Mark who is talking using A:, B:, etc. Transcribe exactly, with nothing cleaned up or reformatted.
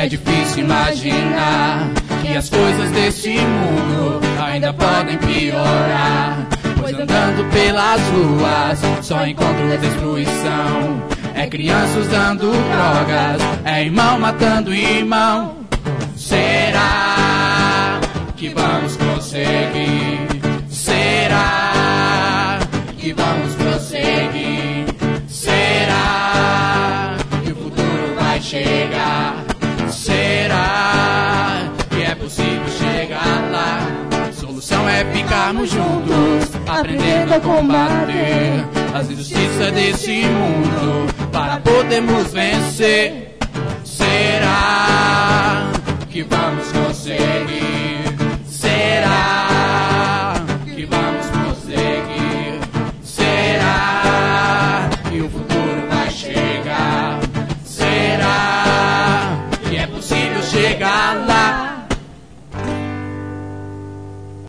A: É difícil imaginar que as coisas deste mundo ainda podem piorar, pois andando pelas ruas só encontro destruição. É criança usando drogas, é irmão matando irmão. Será que vamos conseguir? Será que vamos prosseguir? Será que o futuro vai chegar? Será que é possível chegar lá? A solução é ficarmos juntos, aprendendo a combater as injustiças desse mundo, para podermos vencer. Será que vamos conseguir?